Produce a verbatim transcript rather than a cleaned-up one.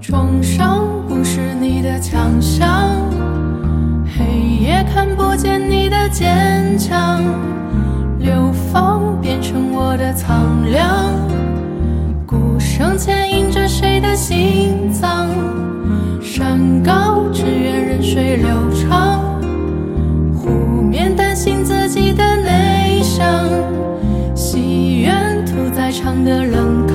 重伤不是你的强项，黑夜看不见你的坚强，流放变成我的苍凉，鼓声牵引着谁的心脏，山高只愿任水流长，湖面担心自己的内伤，戏院屠宰场的冷